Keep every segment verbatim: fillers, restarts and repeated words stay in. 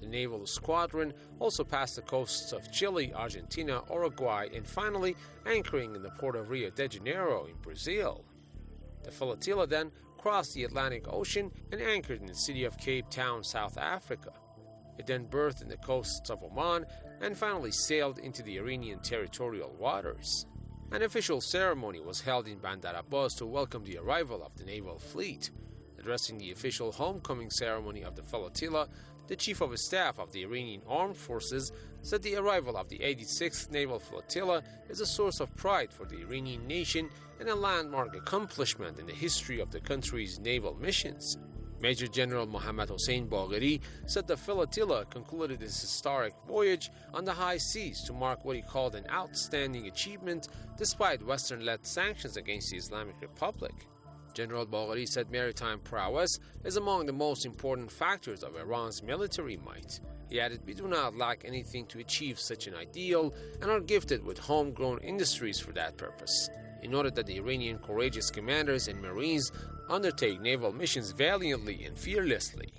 The naval squadron also passed the coasts of Chile, Argentina, Uruguay, and finally anchoring in the port of Rio de Janeiro in Brazil. The flotilla then crossed the Atlantic Ocean and anchored in the city of Cape Town, South Africa. It then berthed in the coasts of Oman and finally sailed into the Iranian territorial waters. An official ceremony was held in Bandar Abbas to welcome the arrival of the naval fleet. Addressing the official homecoming ceremony of the flotilla, the Chief of Staff of the Iranian Armed Forces said the arrival of the eighty-sixth Naval Flotilla is a source of pride for the Iranian nation and a landmark accomplishment in the history of the country's naval missions. Major General Mohammad Hossein Bagheri said the flotilla concluded its historic voyage on the high seas to mark what he called an outstanding achievement despite Western-led sanctions against the Islamic Republic. General Bagheri said maritime prowess is among the most important factors of Iran's military might. He added, "We do not lack anything to achieve such an ideal and are gifted with homegrown industries for that purpose." He noted that the Iranian courageous commanders and marines undertake naval missions valiantly and fearlessly.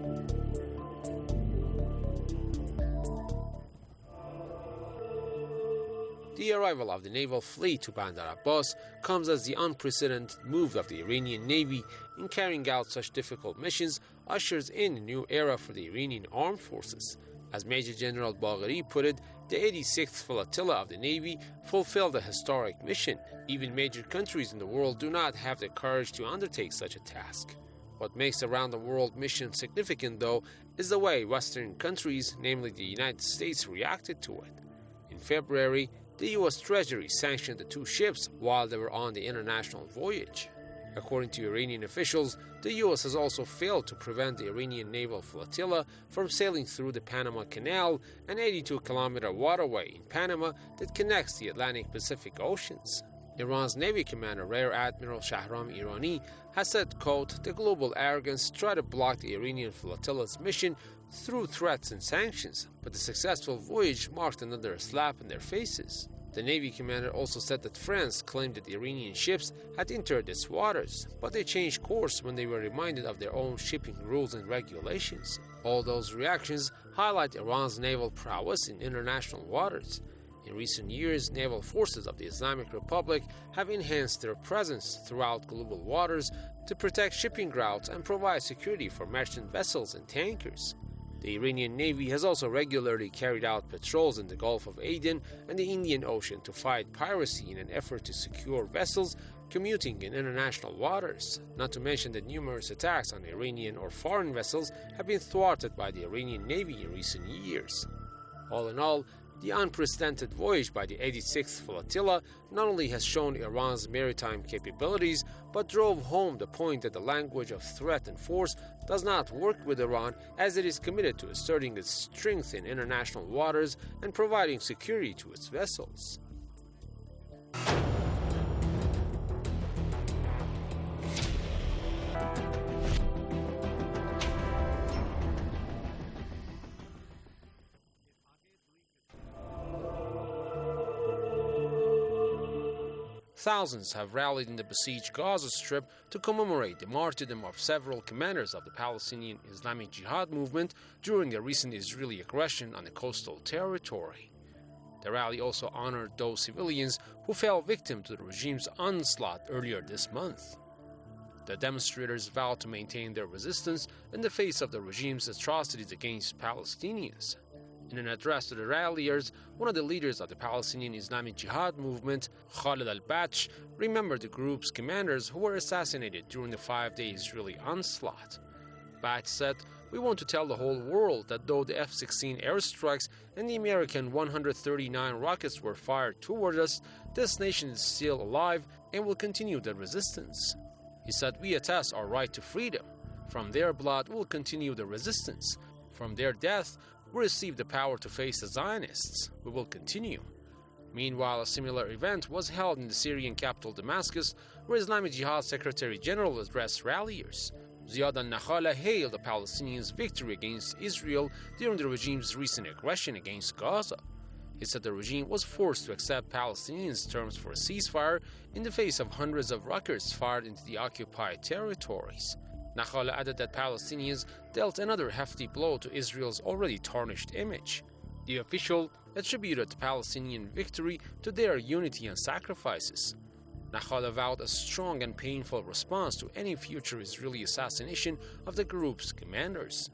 The arrival of the naval fleet to Bandar Abbas comes as the unprecedented move of the Iranian Navy in carrying out such difficult missions ushers in a new era for the Iranian armed forces. As Major General Bagheri put it, the eighty-sixth Flotilla of the Navy fulfilled a historic mission. Even major countries in the world do not have the courage to undertake such a task. What makes the round-the-world mission significant, though, is the way Western countries, namely the United States, reacted to it. In February, the U S Treasury sanctioned the two ships while they were on the international voyage. According to Iranian officials, the U S has also failed to prevent the Iranian naval flotilla from sailing through the Panama Canal, an eighty-two kilometer waterway in Panama that connects the Atlantic Pacific Oceans. Iran's Navy Commander Rear Admiral Shahram Irani has said, quote, "The global arrogance tried to block the Iranian flotilla's mission through threats and sanctions, but the successful voyage marked another slap in their faces." The Navy commander also said that France claimed that the Iranian ships had entered its waters, but they changed course when they were reminded of their own shipping rules and regulations. All those reactions highlight Iran's naval prowess in international waters. In recent years, naval forces of the Islamic Republic have enhanced their presence throughout global waters to protect shipping routes and provide security for merchant vessels and tankers. The Iranian Navy has also regularly carried out patrols in the Gulf of Aden and the Indian Ocean to fight piracy in an effort to secure vessels commuting in international waters, not to mention that numerous attacks on Iranian or foreign vessels have been thwarted by the Iranian Navy in recent years. All in all, the unprecedented voyage by the eighty-sixth Flotilla not only has shown Iran's maritime capabilities, but drove home the point that the language of threat and force does not work with Iran, as it is committed to asserting its strength in international waters and providing security to its vessels. Thousands have rallied in the besieged Gaza Strip to commemorate the martyrdom of several commanders of the Palestinian Islamic Jihad movement during the recent Israeli aggression on the coastal territory. The rally also honored those civilians who fell victim to the regime's onslaught earlier this month. The demonstrators vowed to maintain their resistance in the face of the regime's atrocities against Palestinians. In an address to the ralliers, one of the leaders of the Palestinian Islamic Jihad movement, Khalid al-Batsh, remembered the group's commanders who were assassinated during the five-day Israeli onslaught. Batsh said, "We want to tell the whole world that though the F sixteen airstrikes and the American one hundred thirty-nine rockets were fired toward us, this nation is still alive and will continue the resistance." He said, "We attest our right to freedom. From their blood, we will continue the resistance. From their death, we receive the power to face the Zionists. We will continue." Meanwhile, a similar event was held in the Syrian capital Damascus, where Islamic Jihad Secretary General addressed ralliers. Ziad al-Nakhala hailed the Palestinians' victory against Israel during the regime's recent aggression against Gaza. He said the regime was forced to accept Palestinians' terms for a ceasefire in the face of hundreds of rockets fired into the occupied territories. Nakhala added that Palestinians dealt another hefty blow to Israel's already tarnished image. The official attributed the Palestinian victory to their unity and sacrifices. Nakhala vowed a strong and painful response to any future Israeli assassination of the group's commanders.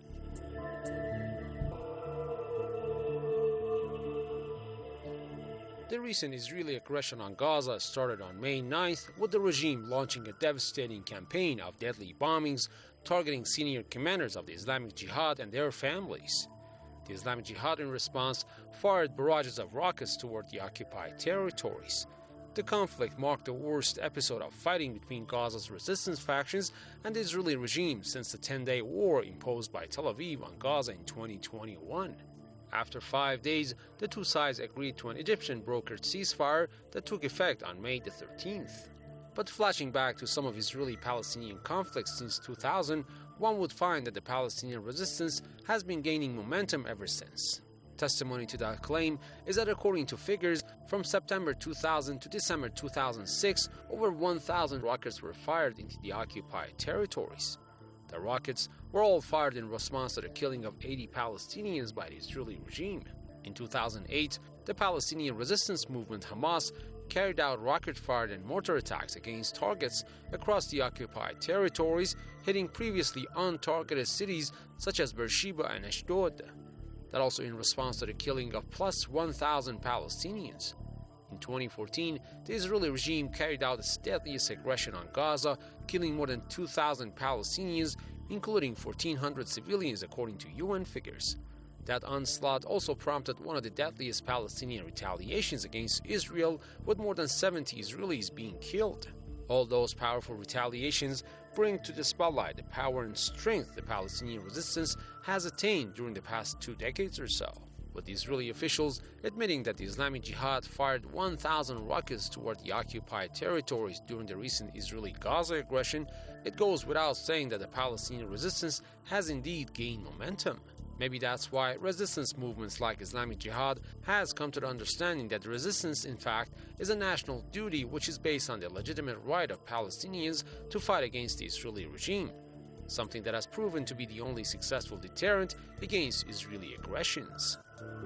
The recent Israeli aggression on Gaza started on May ninth, with the regime launching a devastating campaign of deadly bombings targeting senior commanders of the Islamic Jihad and their families. The Islamic Jihad, in response, fired barrages of rockets toward the occupied territories. The conflict marked the worst episode of fighting between Gaza's resistance factions and the Israeli regime since the ten-day war imposed by Tel Aviv on Gaza in twenty twenty-one. After five days, the two sides agreed to an Egyptian-brokered ceasefire that took effect on May the thirteenth. But flashing back to some of Israeli-Palestinian conflicts since two thousand, one would find that the Palestinian resistance has been gaining momentum ever since. Testimony to that claim is that according to figures, from September two thousand to December two thousand six, over one thousand rockets were fired into the occupied territories. The rockets were all fired in response to the killing of eighty Palestinians by the Israeli regime. In two thousand eight, the Palestinian resistance movement Hamas carried out rocket-fired and mortar attacks against targets across the occupied territories, hitting previously untargeted cities such as Beersheba and Ashdod. That also in response to the killing of plus one thousand Palestinians. In twenty fourteen, the Israeli regime carried out its deadliest aggression on Gaza, killing more than two thousand Palestinians, including fourteen hundred civilians according to U N figures. That onslaught also prompted one of the deadliest Palestinian retaliations against Israel, with more than seventy Israelis being killed. All those powerful retaliations bring to the spotlight the power and strength the Palestinian resistance has attained during the past two decades or so, with the Israeli officials admitting that the Islamic Jihad fired one thousand rockets toward the occupied territories during the recent Israeli Gaza aggression. It goes without saying that the Palestinian resistance has indeed gained momentum. Maybe that's why resistance movements like Islamic Jihad has come to the understanding that the resistance, in fact, is a national duty which is based on the legitimate right of Palestinians to fight against the Israeli regime, something that has proven to be the only successful deterrent against Israeli aggressions.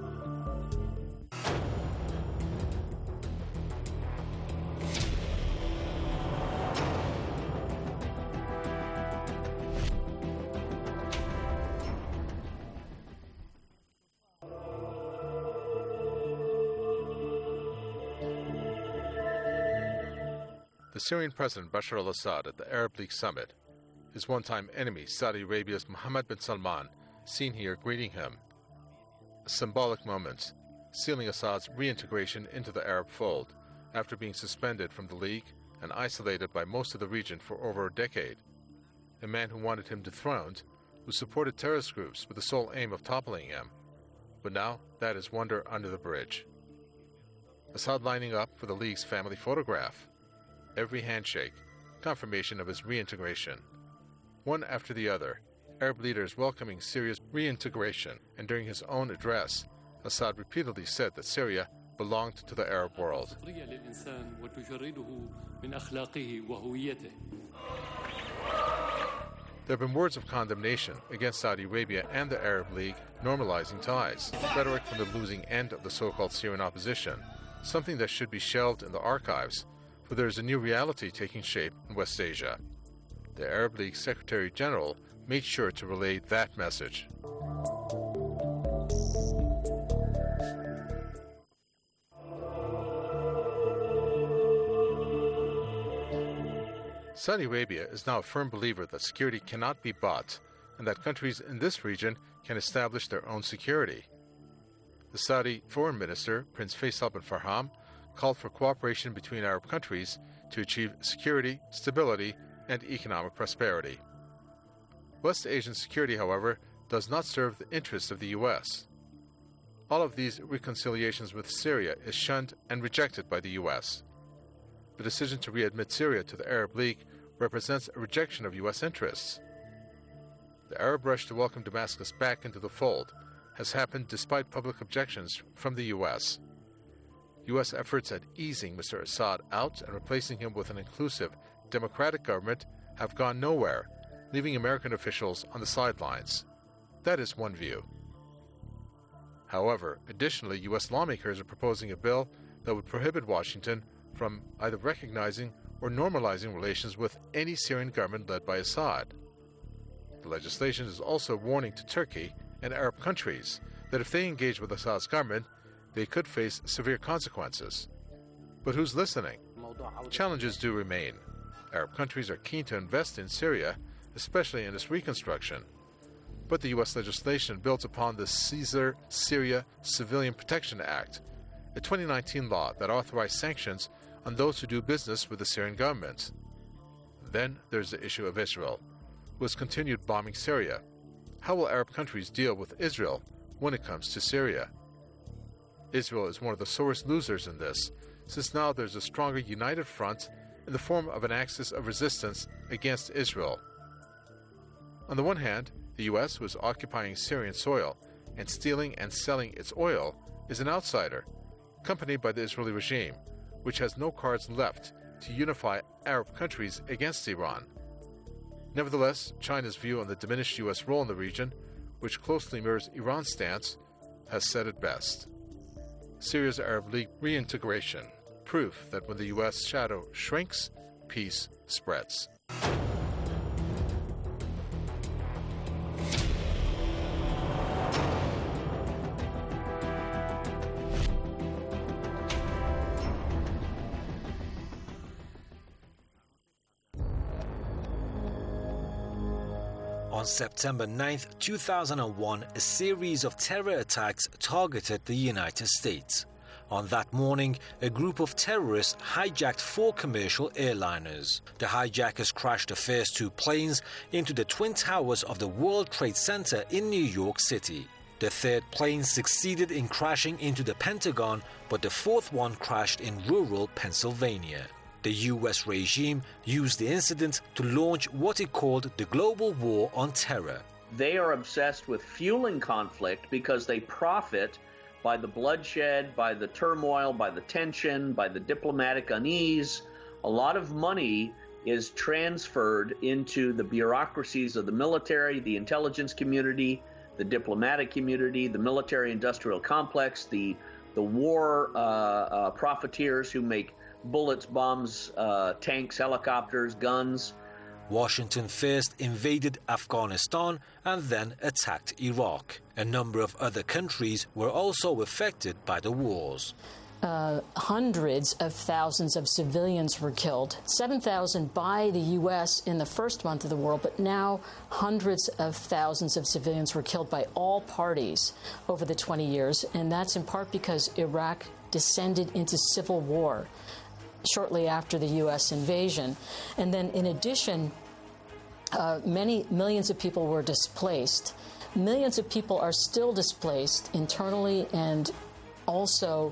The Syrian President Bashar al-Assad at the Arab League summit, his one-time enemy Saudi Arabia's Mohammed bin Salman seen here greeting him. A symbolic moment, sealing Assad's reintegration into the Arab fold after being suspended from the League and isolated by most of the region for over a decade. A man who wanted him dethroned, who supported terrorist groups with the sole aim of toppling him. But now that is wonder under the bridge. Assad lining up for the League's family photograph. Every handshake, confirmation of his reintegration. One after the other, Arab leaders welcoming Syria's reintegration, and during his own address, Assad repeatedly said that Syria belonged to the Arab world. There have been words of condemnation against Saudi Arabia and the Arab League normalizing ties, rhetoric from the losing end of the so-called Syrian opposition, something that should be shelved in the archives, for there is a new reality taking shape in West Asia. The Arab League Secretary General made sure to relay that message. Saudi Arabia is now a firm believer that security cannot be bought and that countries in this region can establish their own security. The Saudi Foreign Minister, Prince Faisal bin Farham, called for cooperation between Arab countries to achieve security, stability, and economic prosperity. West Asian security, however, does not serve the interests of the U S. All of these reconciliations with Syria is shunned and rejected by the U S. The decision to readmit Syria to the Arab League represents a rejection of U S interests. The Arab rush to welcome Damascus back into the fold has happened despite public objections from the U S. U S efforts at easing Mister Assad out and replacing him with an inclusive, democratic government have gone nowhere, leaving American officials on the sidelines. That is one view. However, additionally, U S lawmakers are proposing a bill that would prohibit Washington from either recognizing or normalizing relations with any Syrian government led by Assad. The legislation is also a warning to Turkey and Arab countries that if they engage with Assad's government, they could face severe consequences. But who's listening? Challenges do remain. Arab countries are keen to invest in Syria, especially in its reconstruction. But the U S legislation builds upon the Caesar Syria Civilian Protection Act, a twenty nineteen law that authorized sanctions on those who do business with the Syrian government. Then there's the issue of Israel, who has continued bombing Syria. How will Arab countries deal with Israel when it comes to Syria? Israel is one of the sorest losers in this, since now there's a stronger united front in the form of an axis of resistance against Israel. On the one hand, the U S, who is occupying Syrian soil and stealing and selling its oil, is an outsider, accompanied by the Israeli regime, which has no cards left to unify Arab countries against Iran. Nevertheless, China's view on the diminished U S role in the region, which closely mirrors Iran's stance, has said it best. Syria's Arab League reintegration, proof that when the U S shadow shrinks, peace spreads. On September ninth, two thousand one, a series of terror attacks targeted the United States. On that morning, a group of terrorists hijacked four commercial airliners. The hijackers crashed the first two planes into the Twin Towers of the World Trade Center in New York City. The third plane succeeded in crashing into the Pentagon, but the fourth one crashed in rural Pennsylvania. The U S regime used the incident to launch what it called the global war on terror. They are obsessed with fueling conflict because they profit by the bloodshed, by the turmoil, by the tension, by the diplomatic unease. A lot of money is transferred into the bureaucracies of the military, the intelligence community, the diplomatic community, the military-industrial complex, the, the war uh, uh, profiteers who make bullets, bombs, uh, tanks, helicopters, guns. Washington first invaded Afghanistan and then attacked Iraq. A number of other countries were also affected by the wars. Uh, hundreds of thousands of civilians were killed. seven thousand by the U S in the first month of the war, but now hundreds of thousands of civilians were killed by all parties over the twenty years, and that's in part because Iraq descended into civil war shortly after the U S invasion. And then in addition, uh, many millions of people were displaced. Millions of people are still displaced internally and also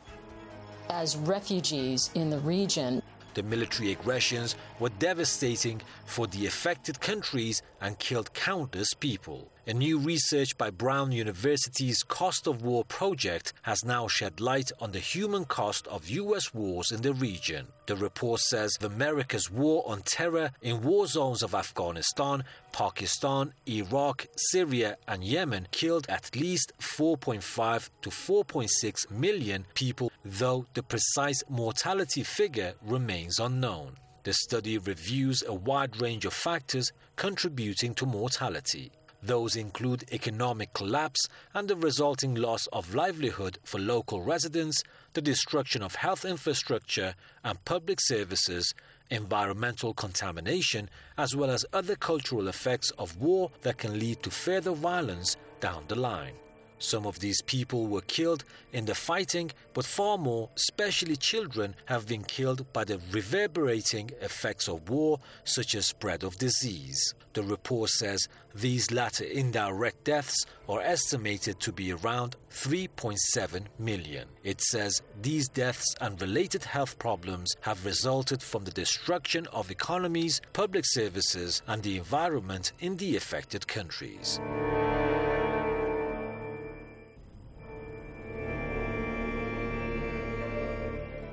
as refugees in the region. The military aggressions were devastating for the affected countries and killed countless people. A new research by Brown University's Cost of War project has now shed light on the human cost of U S wars in the region. The report says America's war on terror in war zones of Afghanistan, Pakistan, Iraq, Syria and Yemen killed at least four point five to four point six million people, though the precise mortality figure remains unknown. The study reviews a wide range of factors contributing to mortality. Those include economic collapse and the resulting loss of livelihood for local residents, the destruction of health infrastructure and public services, environmental contamination, as well as other cultural effects of war that can lead to further violence down the line. Some of these people were killed in the fighting, but far more, especially children, have been killed by the reverberating effects of war, such as spread of disease. The report says these latter indirect deaths are estimated to be around three point seven million. It says these deaths and related health problems have resulted from the destruction of economies, public services, and the environment in the affected countries.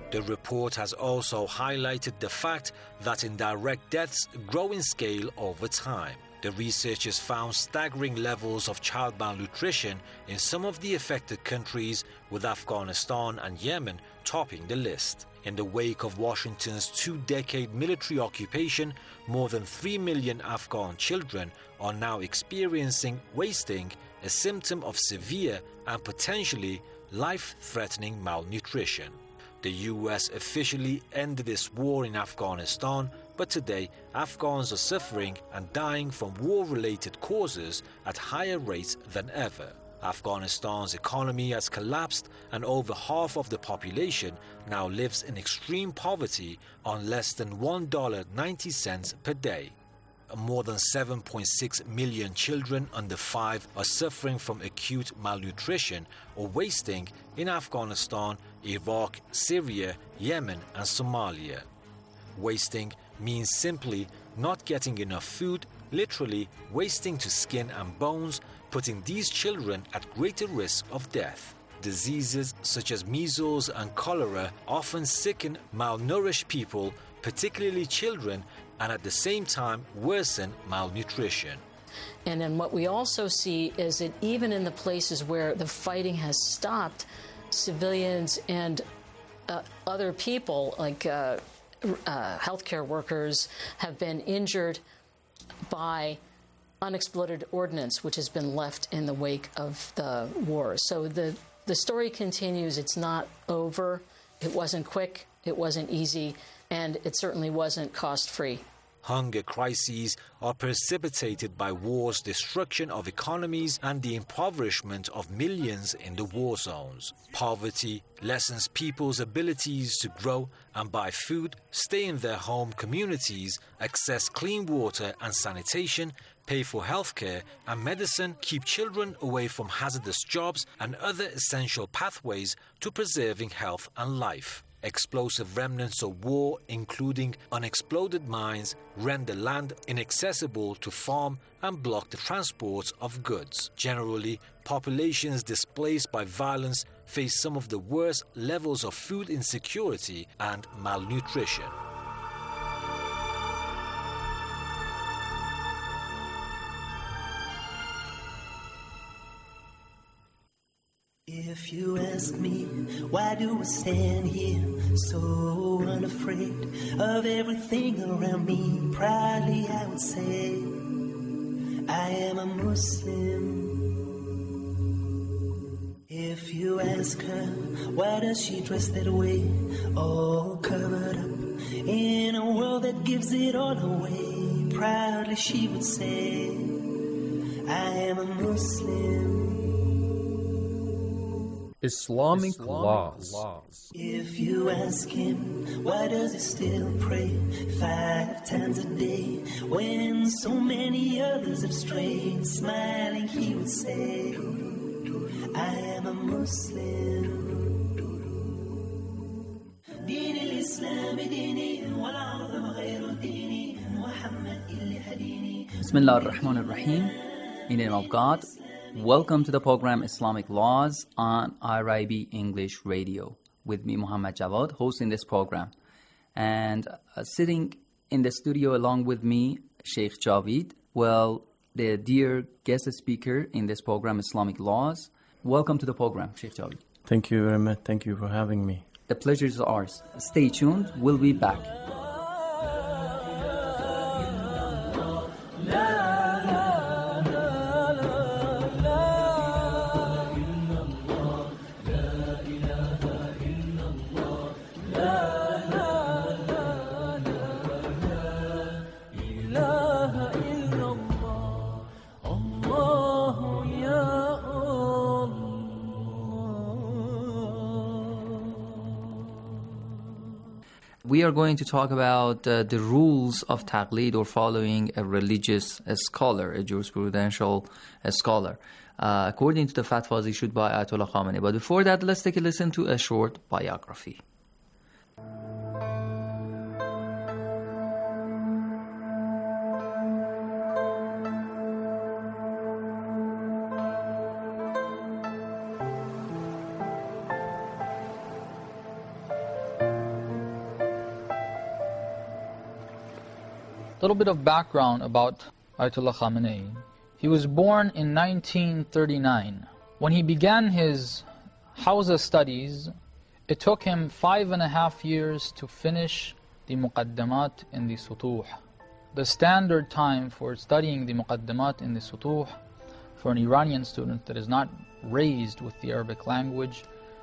The report has also highlighted the fact that indirect deaths grow in scale over time. The researchers found staggering levels of child malnutrition in some of the affected countries, with Afghanistan and Yemen topping the list. In the wake of Washington's two-decade military occupation, more than three million Afghan children are now experiencing wasting, a symptom of severe and potentially life-threatening malnutrition. The U S officially ended its war in Afghanistan, but today Afghans are suffering and dying from war-related causes at higher rates than ever. Afghanistan's economy has collapsed, and over half of the population now lives in extreme poverty on less than one dollar and ninety cents per day. More than seven point six million children under five are suffering from acute malnutrition or wasting in Afghanistan, Iraq, Syria, Yemen, and Somalia. Wasting means simply not getting enough food, literally wasting to skin and bones, putting these children at greater risk of death. Diseases such as measles and cholera often sicken malnourished people, particularly children, and at the same time worsen malnutrition. And then what we also see is that even in the places where the fighting has stopped, civilians and uh, other people, like uh, uh, healthcare workers, have been injured by unexploded ordnance, which has been left in the wake of the war. So the, the story continues. It's not over. It wasn't quick. It wasn't easy. And it certainly wasn't cost-free. Hunger crises are precipitated by war's destruction of economies and the impoverishment of millions in the war zones. Poverty lessens people's abilities to grow and buy food, stay in their home communities, access clean water and sanitation, pay for healthcare and medicine, keep children away from hazardous jobs and other essential pathways to preserving health and life. Explosive remnants of war, including unexploded mines, render land inaccessible to farm and block the transport of goods. Generally, populations displaced by violence face some of the worst levels of food insecurity and malnutrition. If you ask me, why do I stand here so unafraid of everything around me? Proudly I would say, I am a Muslim. If you ask her, why does she dress that way, all covered up in a world that gives it all away? Proudly she would say, I am a Muslim. Islamic, Islamic laws. laws. If you ask him, why does he still pray five times a day when so many others have strayed? Smiling, he would say, I am a Muslim. دين الإسلام ديني والعظم غير ديني محمد اللي هديني. Bismillah ar-Rahman ar-Rahim. In the name of God. Welcome to the program Islamic Laws on I R I B English Radio with me, Muhammad Jawad, hosting this program. And uh, sitting in the studio along with me, Sheikh Javid, well, the dear guest speaker in this program, Islamic Laws. Welcome to the program, Sheikh Javid. Thank you very much. Thank you for having me. The pleasure is ours. Stay tuned. We'll be back. We are going to talk about uh, the rules of taqlid, or following a religious a scholar, a jurisprudential a scholar, uh, according to the fatwas issued by Ayatollah Khamenei. But before that, let's take a listen to a short biography. little bit of background about Ayatollah Khamenei. He was born in nineteen thirty-nine. When he began his Hawza studies, it took him five and a half years to finish the Muqaddamat in the Sutuh. The standard time for studying the Muqaddamat in the Sutuh for an Iranian student that is not raised with the Arabic language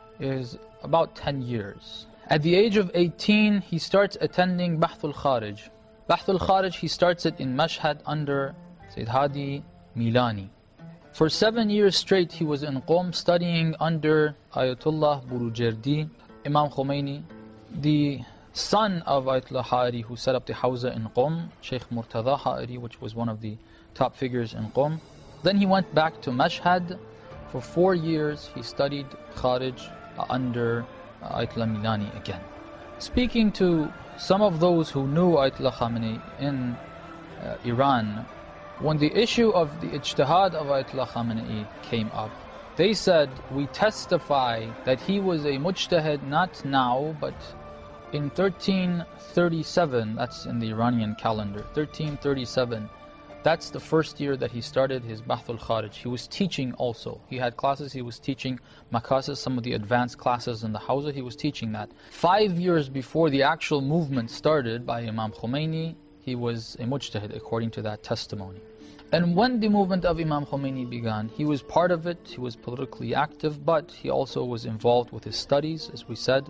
is about ten years. At the age of eighteen, he starts attending Bahthul Kharij. Bahthul Kharij, he starts it in Mashhad under Sayyid Hadi Milani. For seven years straight, he was in Qom studying under Ayatollah Burujerdi, Imam Khomeini, the son of Ayatollah Ha'iri, who set up the Hawza in Qom, Sheikh Murtada Ha'iri, which was one of the top figures in Qom. Then he went back to Mashhad. For four years, he studied Kharij under Ayatollah Milani again. Speaking to some of those who knew Ayatollah Khamenei in uh, Iran, when the issue of the ijtihad of Ayatollah Khamenei came up, they said, we testify that he was a mujtahid not now, but in thirteen thirty-seven, that's in the Iranian calendar, thirteen thirty-seven, that's the first year that he started his Bahthul Kharij. He was teaching also. He had classes, he was teaching Makasis, some of the advanced classes in the Hawza, he was teaching that. Five years before the actual movement started by Imam Khomeini, he was a mujtahid according to that testimony. And when the movement of Imam Khomeini began, he was part of it, he was politically active, but he also was involved with his studies, as we said.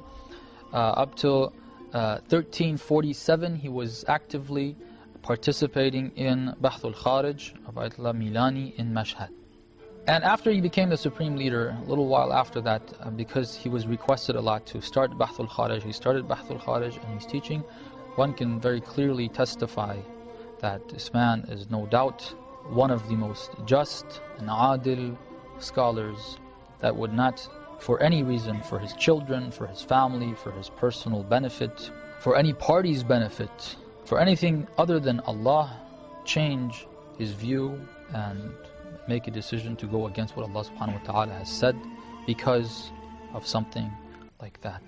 Uh, up till uh, thirteen forty-seven, he was actively participating in Bahthul Kharij of Ayatollah Milani in Mashhad. And after he became the supreme leader, a little while after that, uh, because he was requested a lot to start Bahthul Kharij, he started Bahthul Kharij and he's teaching. One can very clearly testify that this man is no doubt one of the most just and adil scholars that would not, for any reason, for his children, for his family, for his personal benefit, for any party's benefit, for anything other than Allah, change his view and make a decision to go against what Allah subhanahu wa ta'ala has said because of something like that.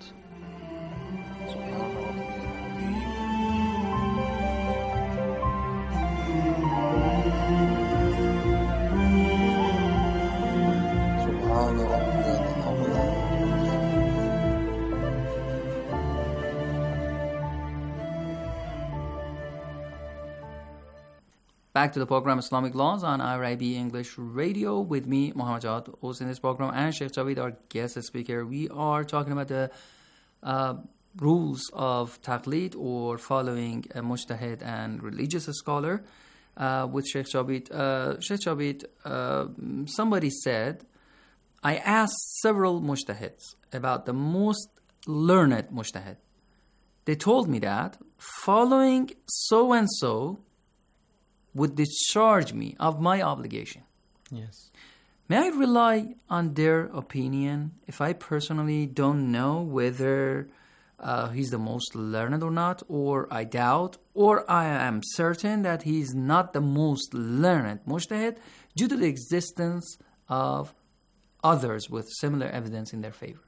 Back to the program Islamic Laws on I R I B English Radio with me, Muhammad Jawad, host in this program, and Sheikh Javid, our guest speaker. We are talking about the uh, rules of taqlid, or following a mujtahid and religious scholar, uh, with Sheikh Javid. Uh, Sheikh Javid, uh, somebody said, I asked several mujtahids about the most learned mujtahid. They told me that following so-and-so would discharge me of my obligation. Yes. May I rely on their opinion if I personally don't know whether uh, he's the most learned or not, or I doubt, or I am certain that he's not the most learned mujtahid due to the existence of others with similar evidence in their favor?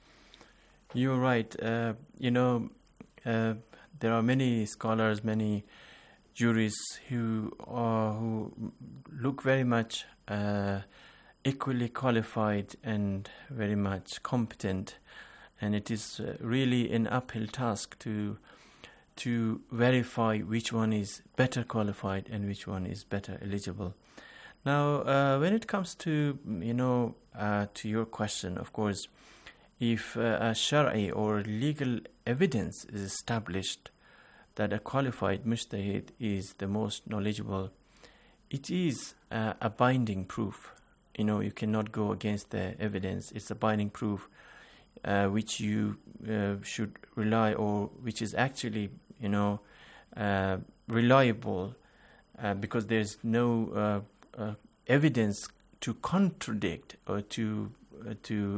You're right. Uh, you know, uh, there are many scholars, many jurists who are, who look very much uh, equally qualified and very much competent, and it is uh, really an uphill task to to verify which one is better qualified and which one is better eligible. Now, uh, when it comes to you know uh, to your question, of course, if uh, a Shari or legal evidence is established that a qualified mujtahid is the most knowledgeable, it is uh, a binding proof. You know, you cannot go against the evidence. It's a binding proof uh, which you uh, should rely, or which is actually, you know, uh, reliable uh, because there's no uh, uh, evidence to contradict or to uh, to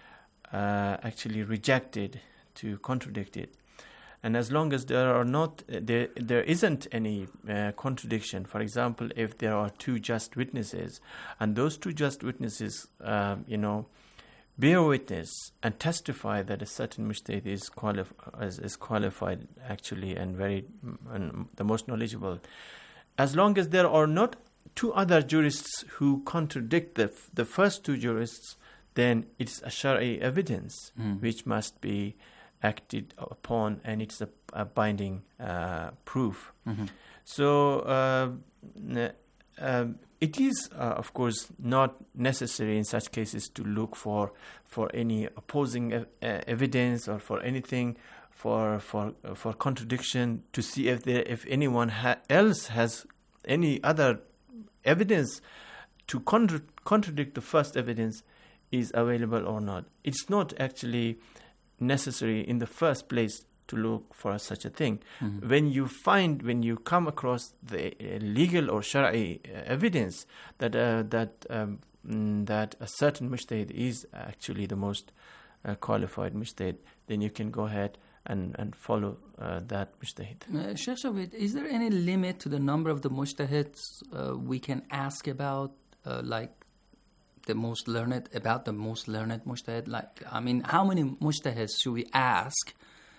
uh, actually reject it, to contradict it. And as long as there are not, there there isn't any uh, contradiction. For example, if there are two just witnesses, and those two just witnesses, uh, you know, bear witness and testify that a certain mujtahid is, qualif- is, is qualified actually and very and the most knowledgeable, as long as there are not two other jurists who contradict the the first two jurists, then it's a Shari'i evidence mm. which must be acted upon, and it's a, a binding uh, proof. Mm-hmm. So uh, uh, it is, uh, of course, not necessary in such cases to look for for any opposing uh, evidence or for anything for for uh, for contradiction to see if there if anyone ha- else has any other evidence to contra- contradict the first evidence is available or not. It's not actually necessary in the first place to look for such a thing. Mm-hmm. When you find, when you come across the uh, legal or Shari'i uh, evidence that uh, that um, that a certain mujtahid is actually the most uh, qualified mujtahid, then you can go ahead and, and follow uh, that mujtahid. Uh, Sheikh Javed, is there any limit to the number of the mujtahids uh, we can ask about, uh, like the most learned, about the most learned mujtahid? Like, I mean, how many mujtahids should we ask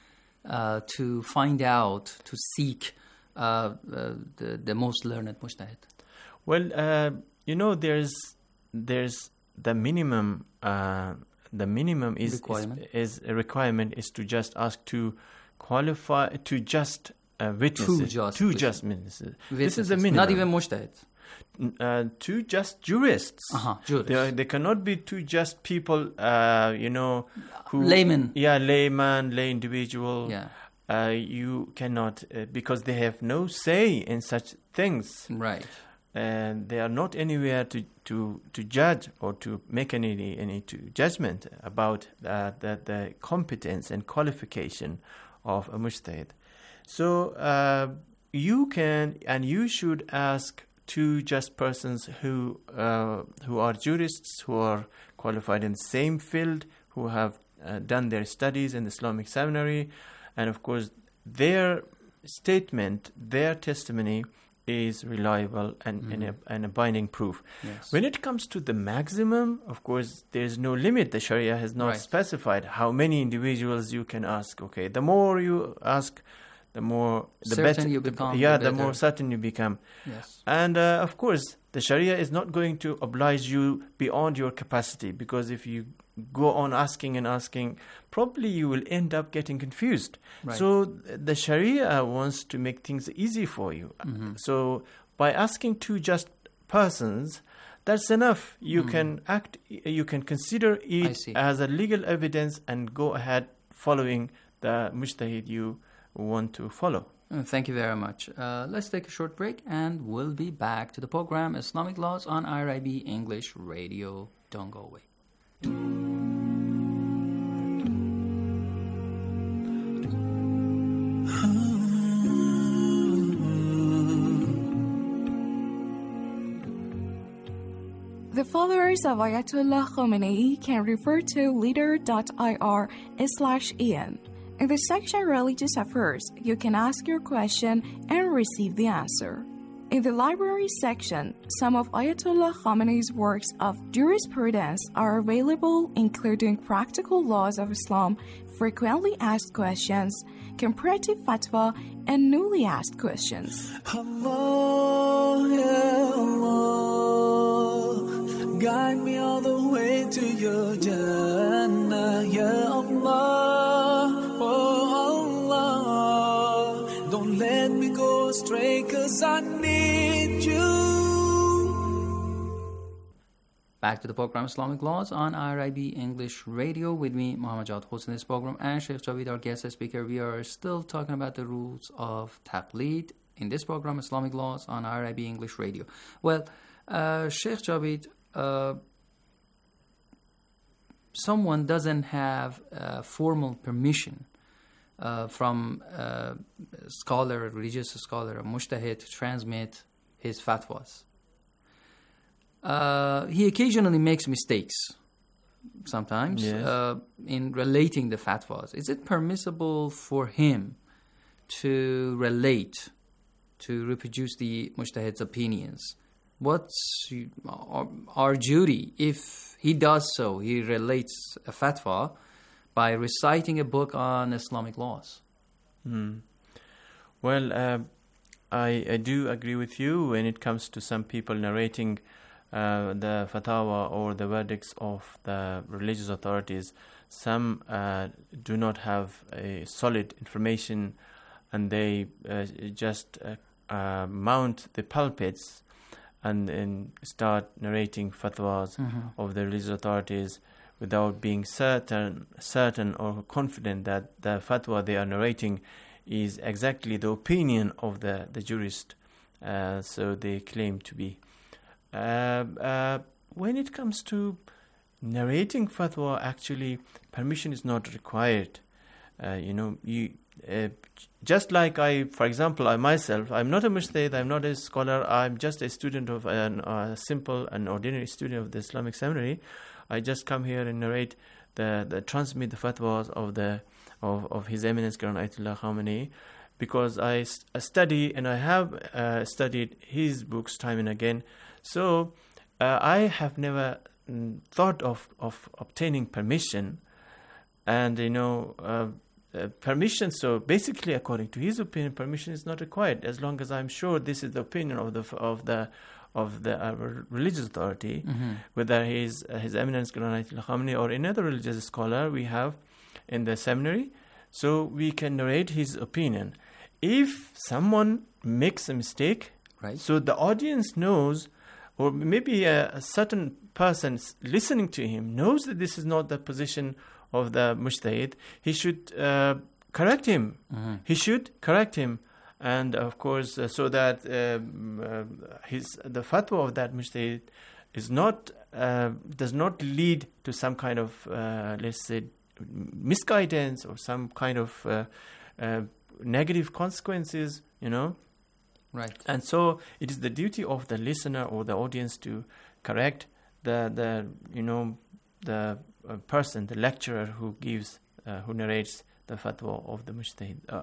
uh, to find out, to seek uh, uh, the, the most learned mujtahid? Well, uh, you know, there's there's the minimum. Uh, the minimum is, requirement. is is a requirement is to just ask to qualify to just uh, witnesses. Two just two witnesses. just witnesses. Witnesses. This is the minimum. Not even mujtahids. Uh, two just jurists. Uh-huh, jurists. They, they cannot be two just people, uh, you know, who layman. Yeah, layman, lay individual. Yeah. Uh, you cannot uh, because they have no say in such things. Right. And they are not anywhere to, to, to judge or to make any any to judgment about uh, the the competence and qualification of a mujtahid. So uh, you can and you should ask two just persons who uh, who are jurists, who are qualified in the same field, who have uh, done their studies in the Islamic seminary, and of course their statement, their testimony is reliable and, mm-hmm. and, a, and a binding proof. Yes. When it comes to the maximum, of course, there's no limit. The Sharia has not right. specified how many individuals you can ask. Okay, the more you ask, the more the certain better you become. Yeah, the, the more certain you become. Yes. And uh, of course, the Sharia is not going to oblige you beyond your capacity, because if you go on asking and asking, probably you will end up getting confused. Right. So the Sharia wants to make things easy for you. Mm-hmm. So by asking two just persons, that's enough. You mm. can act. You can consider it as a legal evidence and go ahead following the mujtahid you want to follow. Uh, thank you very much. Uh, let's take a short break and we'll be back to the program Islamic Laws on I R I B English Radio. Don't go away. The followers of Ayatollah Khomeini can refer to leader.ir slash en. In the section Religious Affairs, you can ask your question and receive the answer. In the library section, some of Ayatollah Khomeini's works of jurisprudence are available, including Practical Laws of Islam, Frequently Asked Questions, Comparative Fatwa, and Newly Asked Questions. Allah, ya Allah, guide me all the way to your Jannah, ya Allah, oh Allah, don't let me go astray, 'cause I need you. Back to the program Islamic Laws on I R I B English Radio with me, Muhammad Jawad, hosting this program, and Sheikh Javed, our guest speaker. We are still talking about the rules of taqleed in this program Islamic Laws on I R I B English Radio. Well, uh, Sheikh Javed, uh, someone doesn't have uh, formal permission uh, from a scholar, a religious scholar, a mujtahid to transmit his fatwas. Uh, he occasionally makes mistakes sometimes yes. uh, in relating the fatwas. Is it permissible for him to relate, to reproduce the mujtahid's opinions what's our, our duty if he does so? He relates a fatwa by reciting a book on Islamic laws. Hmm. Well, uh, I, I do agree with you when it comes to some people narrating uh, the fatwa or the verdicts of the religious authorities. Some uh, do not have a solid information, and they uh, just uh, uh, mount the pulpits and, and start narrating fatwas Mm-hmm. of the religious authorities without being certain, certain or confident that the fatwa they are narrating is exactly the opinion of the, the jurist, uh, so they claim to be. Uh, uh, when it comes to narrating fatwa, actually permission is not required. Uh, you know, you uh, just like I, for example, I myself, I'm not a mujtahid, I'm not a scholar, I'm just a student of an uh, simple and ordinary student of the Islamic seminary. I just come here and narrate the, the transmit the fatwas of the of, of His Eminence Grand Ayatollah Khamenei, because I, st- I study and I have uh, studied his books time and again. So uh, I have never mm, thought of, of obtaining permission, and you know uh, uh, permission. So basically, according to his opinion, permission is not required as long as I'm sure this is the opinion of the of the of the uh, religious authority, Mm-hmm. whether he's uh, His Eminence Grand Ayatollah Khamenei or another religious scholar we have in the seminary, so we can narrate his opinion. If someone makes a mistake, Right. so the audience knows, or maybe a, a certain person listening to him knows that this is not the position of the mujtahid, he should uh, correct him. Mm-hmm. He should correct him. And of course, uh, so that um, uh, his the fatwa of that mujtahid is not uh, does not lead to some kind of uh, let's say misguidance or some kind of uh, uh, negative consequences, you know. Right. And so it is the duty of the listener or the audience to correct the the you know the uh, person, the lecturer who gives uh, who narrates the fatwa of the mujtahid. Uh,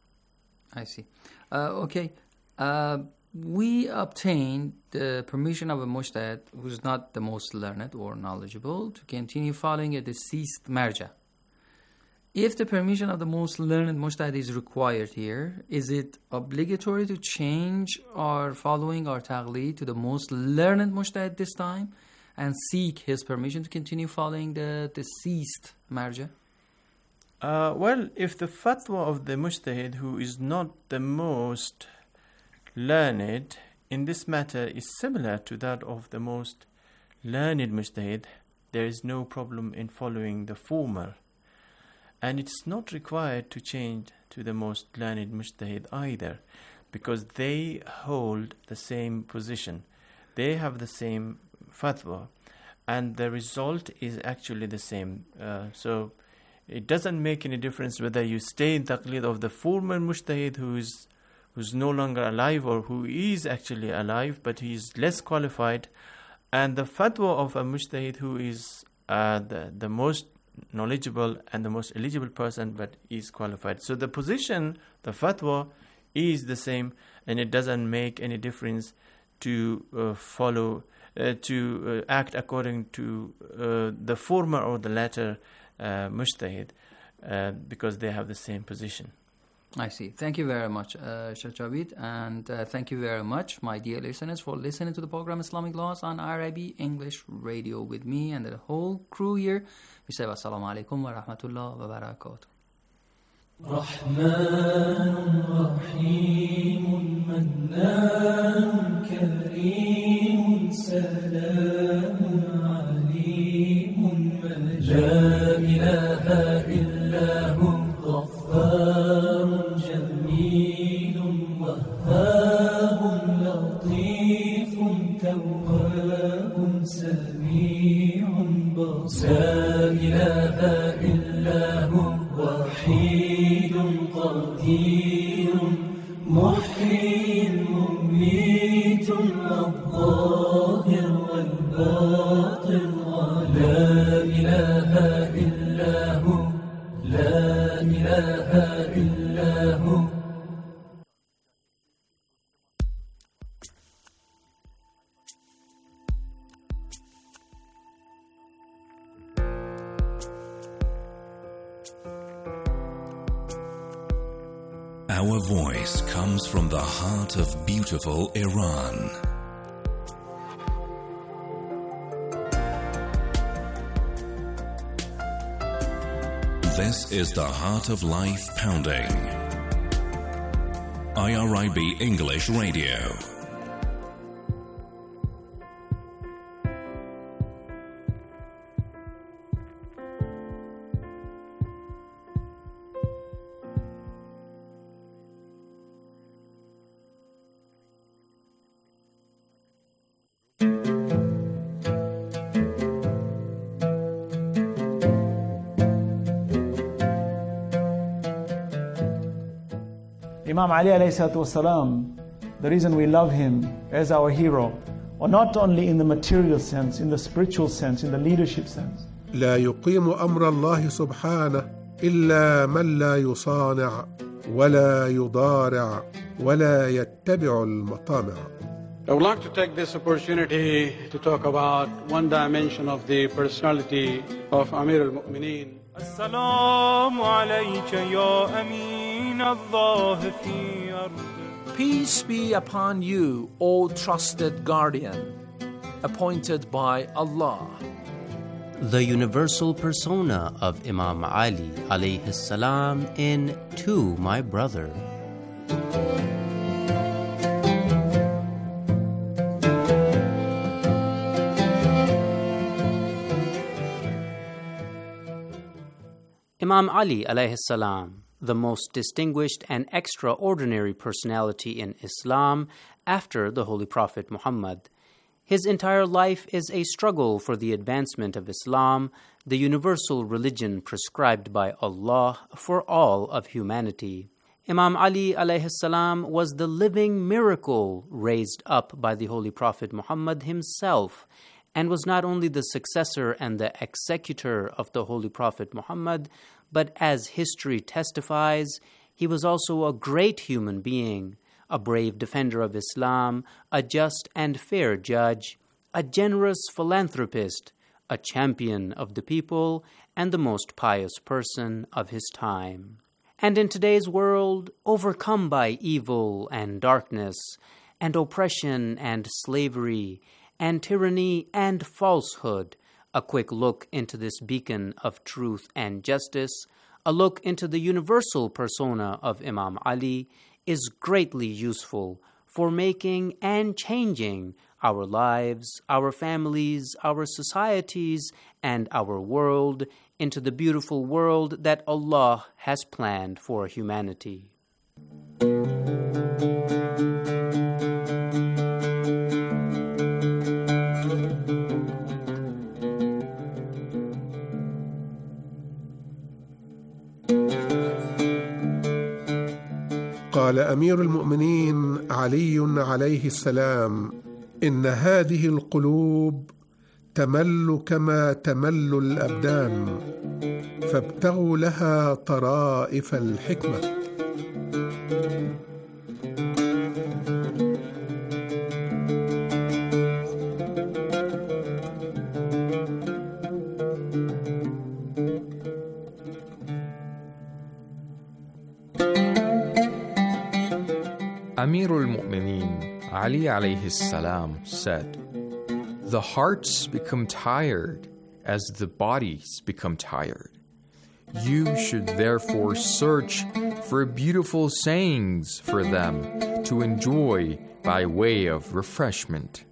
I see. Uh, okay. Uh, we obtained the permission of a mujtahid who's not the most learned or knowledgeable to continue following a deceased marja. If the permission of the most learned mujtahid is required here, is it obligatory to change our following our taqleed to the most learned mujtahid this time and seek his permission to continue following the deceased marja? Uh, well, if the fatwa of the mujtahid who is not the most learned in this matter is similar to that of the most learned mujtahid, there is no problem in following the former. And it's not required to change to the most learned mujtahid either, because they hold the same position. They have the same fatwa, and the result is actually the same. Uh, so it doesn't make any difference whether you stay in taqlid of the former mujtahid who is who's no longer alive or who is actually alive, but he is less qualified, and the fatwa of a mujtahid who is uh, the, the most knowledgeable and the most eligible person but is qualified. So the position, the fatwa, is the same, and it doesn't make any difference to uh, follow, uh, to uh, act according to uh, the former or the latter uh, mujtahid, uh, because they have the same position. I see. Thank you very much, uh, Sheikh Javed, and uh, thank you very much, my dear listeners, for listening to the program Islamic Laws on I R I B English Radio with me and the whole crew here. We say Assalamu alaikum wa rahmatullah wa barakatuh. رحمن رحيم منان كريم سلام عليم لا إله إلا هو غفار جميل وهاب لطيف تواب سميع بصير لا إله إلا هو وحيد قدير محيي مميت الظاهر والباطن لا إله إلا هو لا إله إلا هو. Our voice comes from the heart of beautiful Iran. This is the Heart of Life Pounding. I R I B English Radio. Imam Ali alayhi salatu wasalam, the reason we love him as our hero, or not only in the material sense, in the spiritual sense, in the leadership sense. لا يقيم أمر الله سبحانه إلا من لا يصانع ولا يضارع ولا يتبع المطامع. I would like to take this opportunity to talk about one dimension of the personality of Amir al-Mu'mineen. Assalamu alayka ya amin Allah fi ardi. Peace be upon you, O trusted guardian, appointed by Allah. The universal persona of Imam Ali alayhi salam in To My Brother. Imam Ali alayhi salam, the most distinguished and extraordinary personality in Islam after the Holy Prophet Muhammad. His entire life is a struggle for the advancement of Islam, the universal religion prescribed by Allah for all of humanity. Imam Ali alayhi salam was the living miracle raised up by the Holy Prophet Muhammad himself, and was not only the successor and the executor of the Holy Prophet Muhammad, but as history testifies, he was also a great human being, a brave defender of Islam, a just and fair judge, a generous philanthropist, a champion of the people, and the most pious person of his time. And in today's world, overcome by evil and darkness, and oppression and slavery, and tyranny and falsehood, a quick look into this beacon of truth and justice, a look into the universal persona of Imam Ali, is greatly useful for making and changing our lives, our families, our societies, and our world into the beautiful world that Allah has planned for humanity. قال أمير المؤمنين علي عليه السلام: إن هذه القلوب تمل كما تمل الأبدان، فابتغوا لها طرائف الحكمة. Amir al-Mu'mineen Ali alayhi salam said, "The hearts become tired as the bodies become tired. You should therefore search for beautiful sayings for them to enjoy by way of refreshment."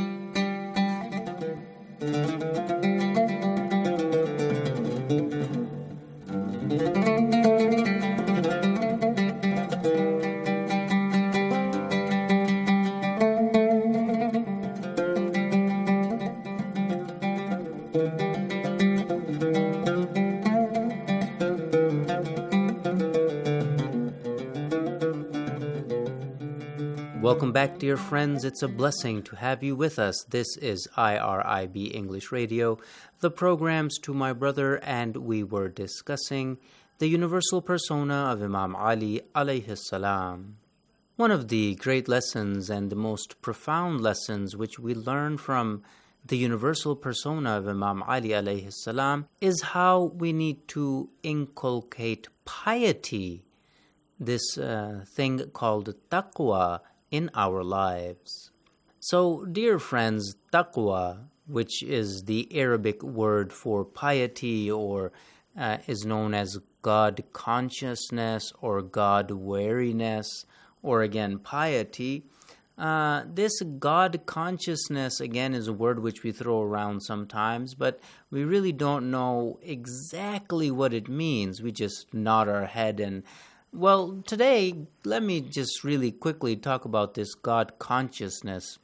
Welcome back, dear friends. It's a blessing to have you with us. This is I R I B English Radio, the programs To My Brother, and we were discussing the universal persona of Imam Ali alayhi salam. One of the great lessons and the most profound lessons which we learn from the universal persona of Imam Ali alayhi salam is how we need to inculcate piety, this uh, thing called taqwa in our lives. So, dear friends, taqwa, which is the Arabic word for piety, or uh, is known as God consciousness or God wariness, or again piety, uh, this God consciousness again is a word which we throw around sometimes, but we really don't know exactly what it means. We just nod our head and, well, today let me just really quickly talk about this God consciousness.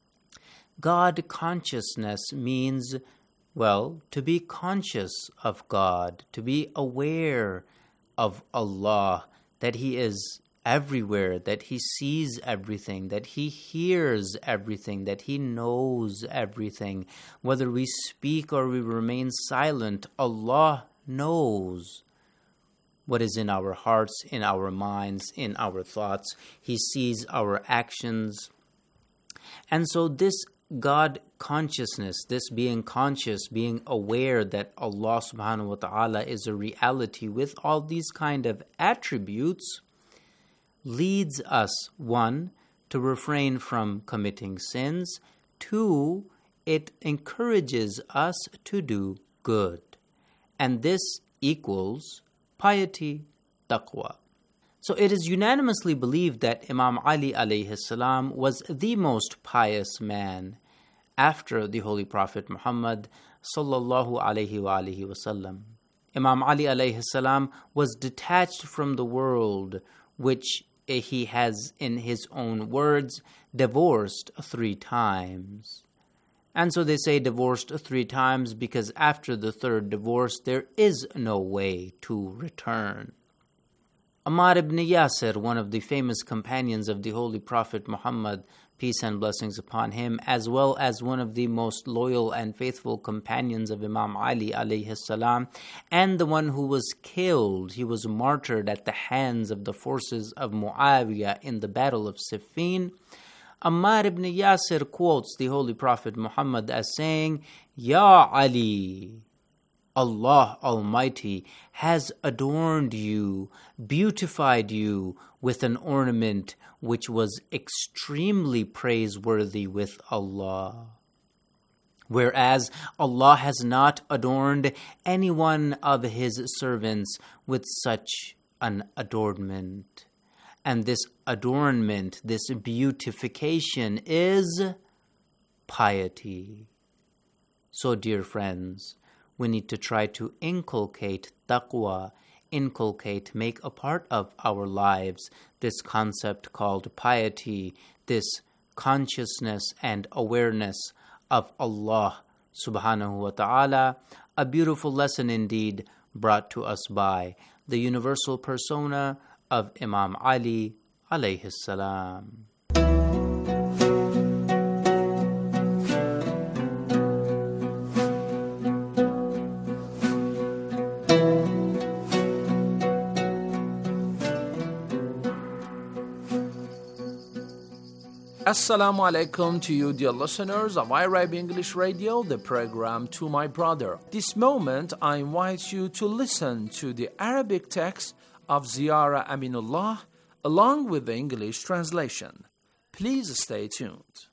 God consciousness means, well, to be conscious of God, to be aware of Allah, that He is everywhere, that He sees everything, that He hears everything, that He knows everything. Whether we speak or we remain silent, Allah knows what is in our hearts, in our minds, in our thoughts. He sees our actions. And so this God consciousness, this being conscious, being aware that Allah subhanahu wa ta'ala is a reality with all these kind of attributes, leads us, one, to refrain from committing sins, two, it encourages us to do good. And this equals piety, taqwa. So it is unanimously believed that Imam Ali alayhi salam was the most pious man after the Holy Prophet Muhammad sallallahu alayhi wa alihi wasallam. Imam Ali alayhi salam was detached from the world, which he has, in his own words, divorced three times. And so they say divorced three times because after the third divorce, there is no way to return. Ammar ibn Yasir, one of the famous companions of the Holy Prophet Muhammad, peace and blessings upon him, as well as one of the most loyal and faithful companions of Imam Ali alayhi salam, and the one who was killed, he was martyred at the hands of the forces of Muawiyah in the Battle of Siffin. Ammar ibn Yasir quotes the Holy Prophet Muhammad as saying, "Ya Ali, Allah Almighty has adorned you, beautified you with an ornament which was extremely praiseworthy with Allah. Whereas Allah has not adorned any one of His servants with such an adornment. And this adornment, this beautification is piety." So, dear friends, we need to try to inculcate taqwa, inculcate, make a part of our lives this concept called piety, this consciousness and awareness of Allah subhanahu wa ta'ala, a beautiful lesson indeed brought to us by the universal persona of Imam Ali alayhi salam. Assalamu alaikum to you, dear listeners of iRabi English Radio, the program To My Brother. This moment, I invite you to listen to the Arabic text of Ziyara Aminullah along with the English translation. Please stay tuned.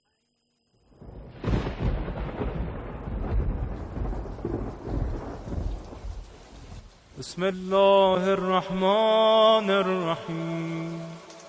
Bismillah ar-Rahman ar-Rahim.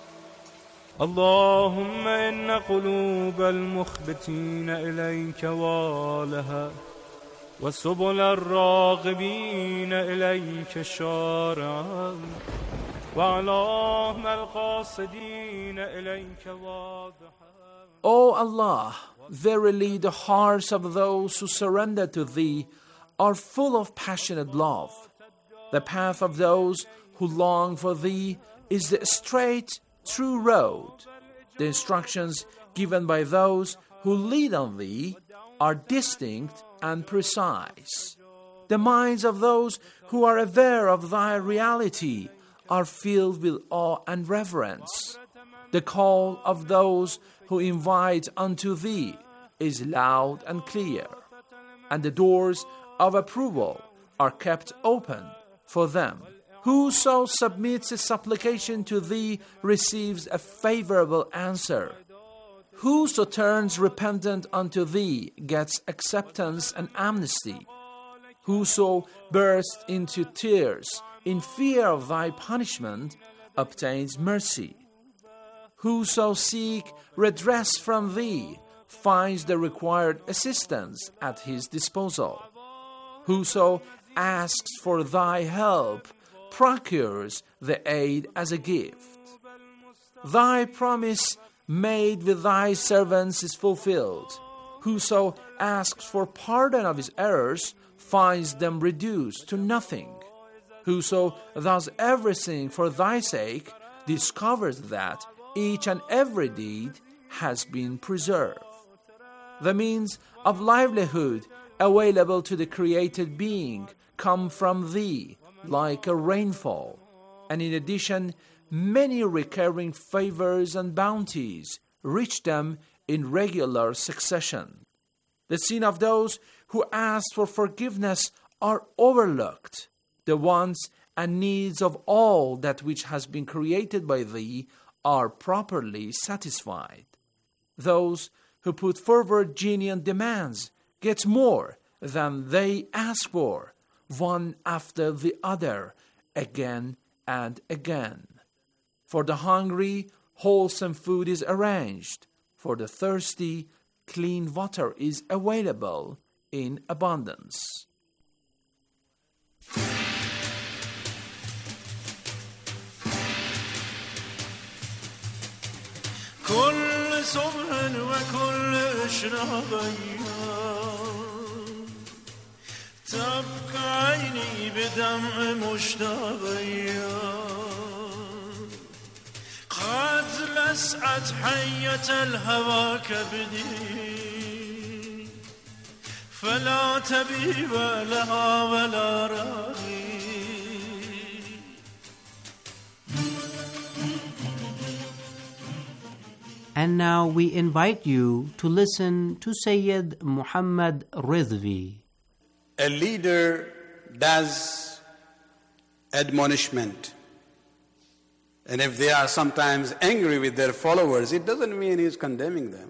اللهم إن قلوب المخبتين إليك والها وسبل الراغبين إليك شارعا وعلام القاصدين إليك واضحا. O Allah, verily the hearts of those who surrender to Thee are full of passionate love. The path of those who long for Thee is the straight true road. The instructions given by those who lead on Thee are distinct and precise. The minds of those who are aware of Thy reality are filled with awe and reverence. The call of those who invite unto Thee is loud and clear, and the doors of approval are kept open for them. Whoso submits a supplication to thee receives a favorable answer. Whoso turns repentant unto thee gets acceptance and amnesty. Whoso bursts into tears in fear of thy punishment obtains mercy. Whoso seek redress from thee finds the required assistance at his disposal. Whoso asks for thy help procures the aid as a gift. Thy promise made with thy servants is fulfilled. Whoso asks for pardon of his errors finds them reduced to nothing. Whoso does everything for thy sake discovers that each and every deed has been preserved. The means of livelihood available to the created being come from thee like a rainfall, and in addition many recurring favors and bounties reach them in regular succession. The sin of those who ask for forgiveness are overlooked. The wants and needs of all that which has been created by thee are properly satisfied. Those who put forward genuine demands get more than they ask for, one after the other, again and again. For the hungry, wholesome food is arranged. For the thirsty, clean water is available in abundance. كل صبح وكل إشراقية تبقى عيني بدمع مشتاقية قد لسعت حية الهوى كبدي فلا تبيب لها ولا راغي. And now we invite you to listen to Sayyid Muhammad Rizvi. A leader does admonishment. And if they are sometimes angry with their followers, it doesn't mean he's condemning them.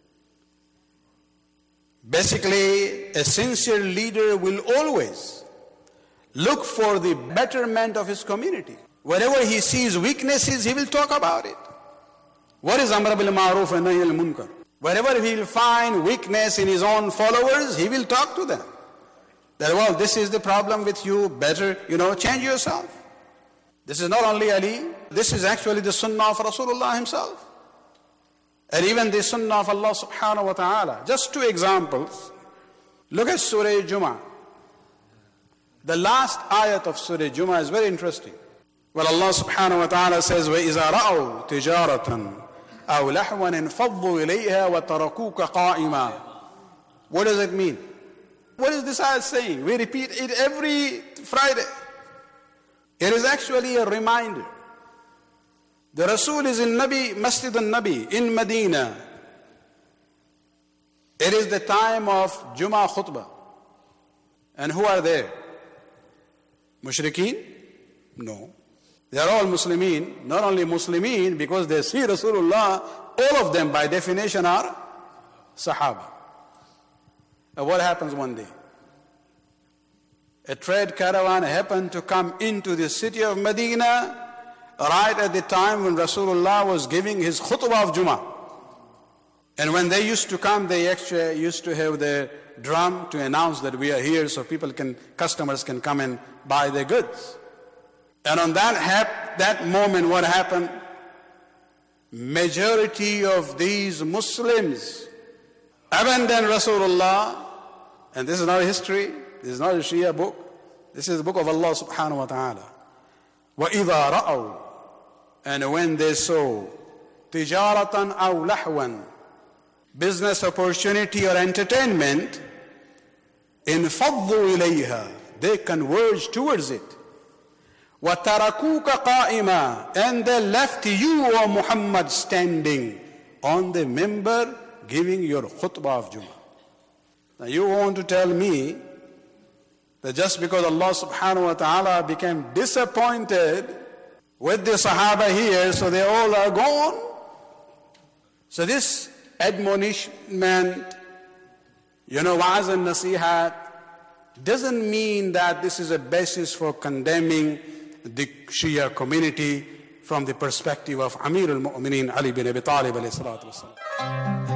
Basically, a sincere leader will always look for the betterment of his community. Wherever he sees weaknesses, he will talk about it. What is Amr bil Ma'ruf and Nahy al Munkar? Wherever he will find weakness in his own followers, he will talk to them. That, well, this is the problem with you, better, you know, change yourself. This is not only Ali, this is actually the sunnah of Rasulullah himself. And even the sunnah of Allah subhanahu wa ta'ala. Just two examples. Look at Surah Jumu'ah. The last ayat of Surah Jumu'ah is very interesting. Well, Allah subhanahu wa ta'ala says, وَإِذَا رَأَوْا تِجَارَةً أَوْ لَحْوًا انْفَضُّوا إِلَيْهَا وَتَرَكُوكَ قَائِمًا. What does it mean? What is this ayat saying? We repeat it every Friday. It is actually a reminder. The Rasul is in Nabi, Masjid al-Nabi in Medina. It is the time of Jummah khutbah. And who are there? Mushrikeen? No. They are all Muslimin. Not only Muslimin, because they see Rasulullah, all of them by definition are Sahaba. And what happens one day? A trade caravan happened to come into the city of Medina right at the time when Rasulullah was giving his khutbah of Jummah. And when they used to come, they actually used to have their drum to announce that we are here so people can, customers can come and buy their goods. And on that hap- that moment, what happened? Majority of these Muslims abandoned Rasulullah, and this is not history, this is not a Shia book, this is the book of Allah subhanahu wa ta'ala. وَإِذَا رَأَوْا, and when they saw تِجَارَةً أَوْ لَحْوًا, business opportunity or entertainment, انْفَضُّوا إِلَيْهَا, they converge towards it. وَتَرَكُوكَ قَائِمًا, and they left you, O Muhammad, standing on the minbar giving your khutbah of Jummah. Now you want to tell me That just because Allah subhanahu wa ta'ala became disappointed with the Sahaba here, so they all are gone. So this admonishment, you know, wa'az and nasihat, doesn't mean that this is a basis for condemning the Shia community from the perspective of Amir al-Mu'mineen Ali bin Abi Talib alayhi salatu wasalam.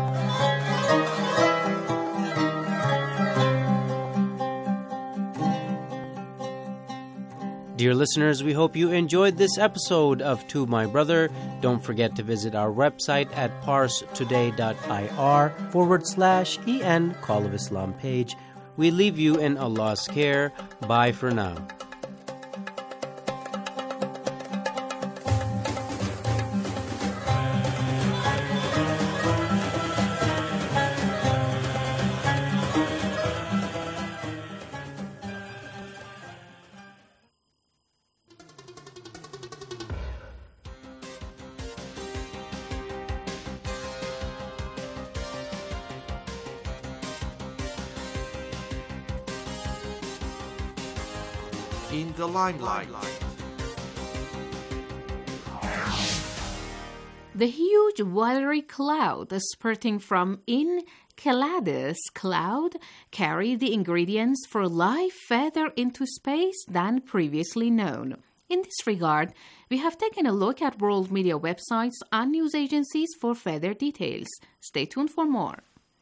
Dear listeners, we hope you enjoyed this episode of To My Brother. Don't forget to visit our website at parstoday.ir forward slash en Call of Islam page. We leave you in Allah's care. Bye for now. In the limelight. The huge watery cloud spurting from Enceladus cloud carried the ingredients for life further into space than previously known. In this regard, we have taken a look at world media websites and news agencies for further details. Stay tuned for more.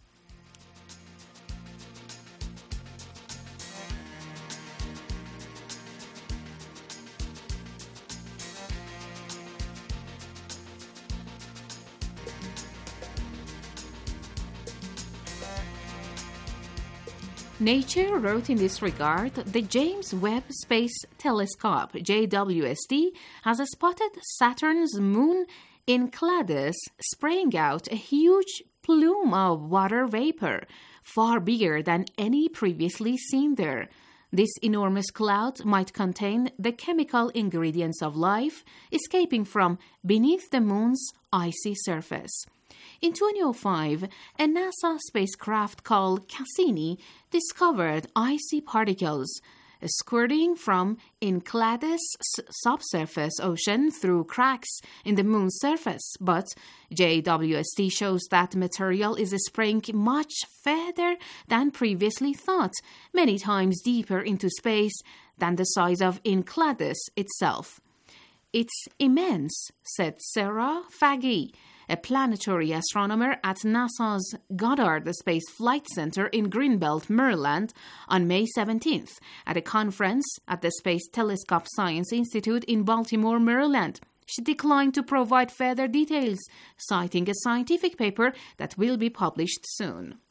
Nature wrote in this regard, the James Webb Space Telescope, J W S T, has spotted Saturn's moon Enceladus spraying out a huge plume of water vapor, far bigger than any previously seen there. This enormous cloud might contain the chemical ingredients of life escaping from beneath the moon's icy surface. In twenty oh five, a NASA spacecraft called Cassini discovered icy particles squirting from Enceladus' subsurface ocean through cracks in the moon's surface. But J W S T shows that material is spraying much further than previously thought, many times deeper into space than the size of Enceladus itself. It's immense, said Sarah Faggy, a planetary astronomer at NASA's Goddard Space Flight Center in Greenbelt, Maryland, on May seventeenth at a conference at the Space Telescope Science Institute in Baltimore, Maryland. She declined to provide further details, citing a scientific paper that will be published soon.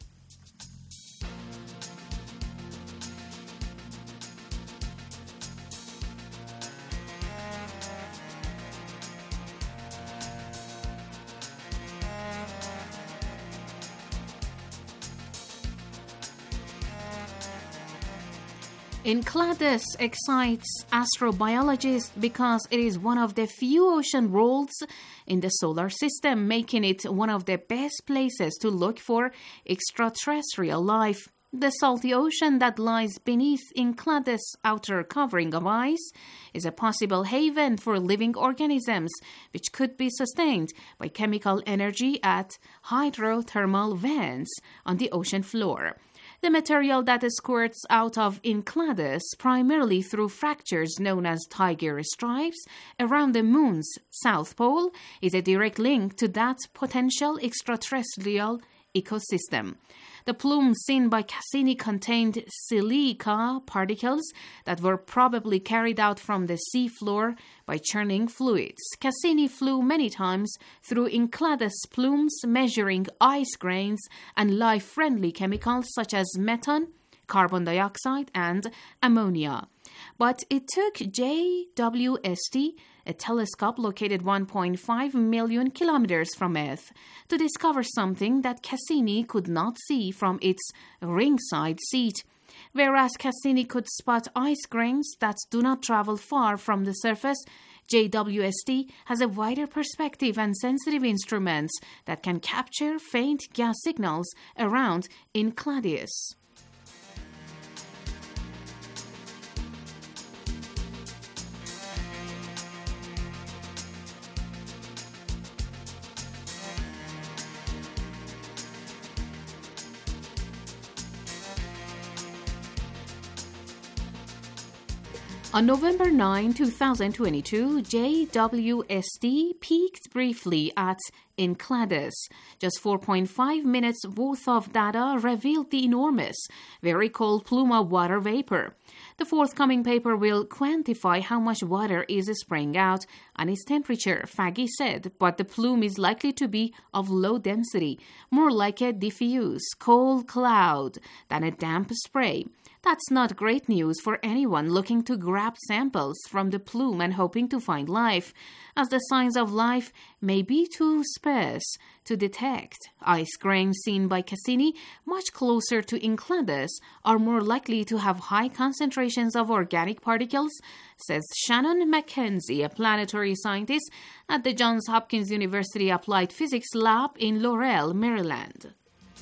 Enceladus excites astrobiologists because it is one of the few ocean worlds in the solar system, making it one of the best places to look for extraterrestrial life. The salty ocean that lies beneath Enceladus' outer covering of ice is a possible haven for living organisms, which could be sustained by chemical energy at hydrothermal vents on the ocean floor. The material that squirts out of Enceladus, primarily through fractures known as tiger stripes around the moon's south pole, is a direct link to that potential extraterrestrial ecosystem. The plume seen by Cassini contained silica particles that were probably carried out from the seafloor by churning fluids. Cassini flew many times through Enceladus plumes, measuring ice grains and life-friendly chemicals such as methane, carbon dioxide, and ammonia. But it took J W S T, a telescope located one point five million kilometers from Earth, to discover something that Cassini could not see from its ringside seat. Whereas Cassini could spot ice grains that do not travel far from the surface, J W S T has a wider perspective and sensitive instruments that can capture faint gas signals around Enceladus. On November ninth, twenty twenty-two, J W S T peaked briefly at Enceladus. Just four point five minutes worth of data revealed the enormous, very cold plume of water vapor. The forthcoming paper will quantify how much water is spraying out and its temperature, Faggy said, but the plume is likely to be of low density, more like a diffuse, cold cloud than a damp spray. That's not great news for anyone looking to grab samples from the plume and hoping to find life, as the signs of life may be too sparse to detect. Ice grains seen by Cassini, much closer to Enceladus, are more likely to have high concentrations of organic particles, says Shannon McKenzie, a planetary scientist at the Johns Hopkins University Applied Physics Lab in Laurel, Maryland.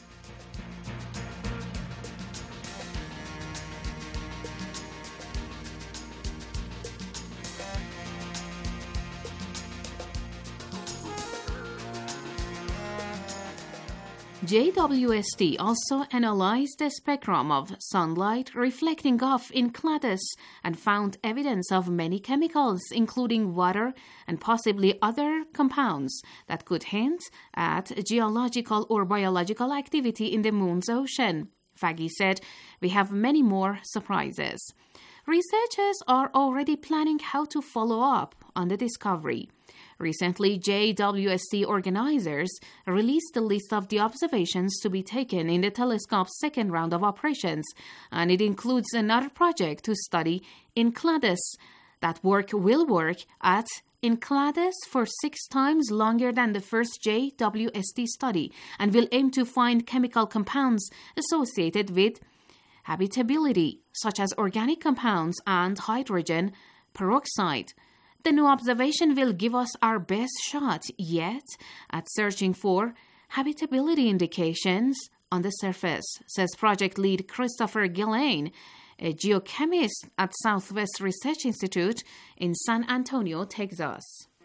J W S T also analyzed the spectrum of sunlight reflecting off Enceladus and found evidence of many chemicals, including water and possibly other compounds that could hint at geological or biological activity in the moon's ocean. Faggy said, "We have many more surprises." Researchers are already planning how to follow up on the discovery. Recently, J W S T organizers released a list of the observations to be taken in the telescope's second round of operations, and it includes another project to study Enceladus. That work will work at Enceladus for six times longer than the first J W S T study and will aim to find chemical compounds associated with habitability, such as organic compounds and hydrogen peroxide. The new observation will give us our best shot yet at searching for habitability indications on the surface, says project lead Christopher Gillane, a geochemist at Southwest Research Institute in San Antonio, Texas.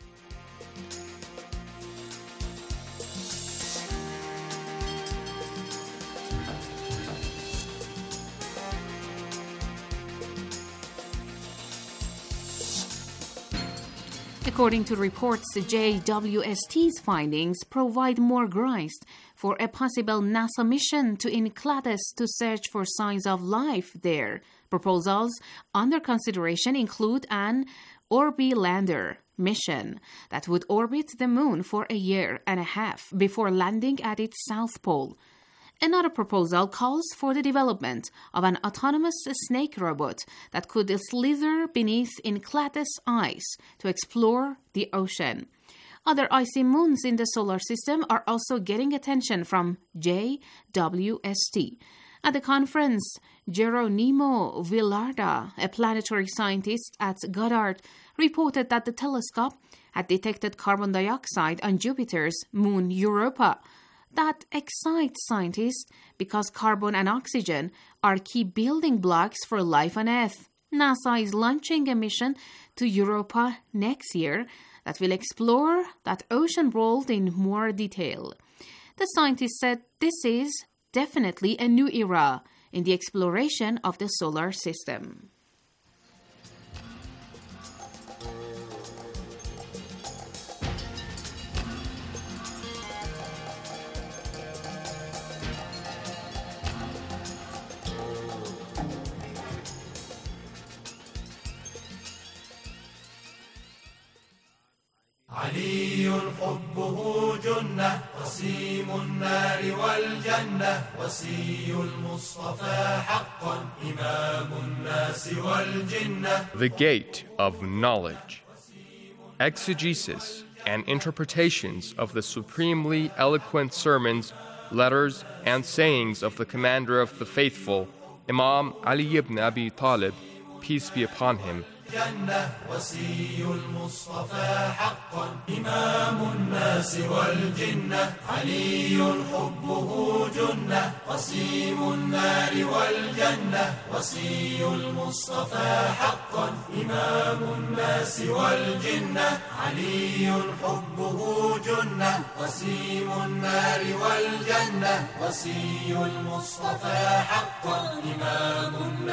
According to reports, J W S T's findings provide more grounds for a possible NASA mission to Enceladus to search for signs of life there. Proposals under consideration include an Orbilander mission that would orbit the moon for a year and a half before landing at its south pole. Another proposal calls for the development of an autonomous snake robot that could slither beneath Enceladus ice to explore the ocean. Other icy moons in the solar system are also getting attention from J W S T. At the conference, Geronimo Villarda, a planetary scientist at Goddard, reported that the telescope had detected carbon dioxide on Jupiter's moon Europa. That excites scientists because carbon and oxygen are key building blocks for life on Earth. NASA is launching a mission to Europa next year that will explore that ocean world in more detail. The scientists said this is definitely a new era in the exploration of the solar system. علي حبه جنة قسيم النار والجنة وصي المصطفى حقا إمام الناس والجنة. The Gate of Knowledge. Exegesis and interpretations of the supremely eloquent sermons, letters, and sayings of the Commander of the Faithful, Imam Ali ibn Abi Talib, peace be upon him, جنة وصي المصطفى حقا إمام الناس والجنة علي حبه جنة قسيم النار والجنة وصي المصطفى حقا إمام الناس والجنة علي حبه جنة قسيم النار والجنة وصي المصطفى حقا إمام الناس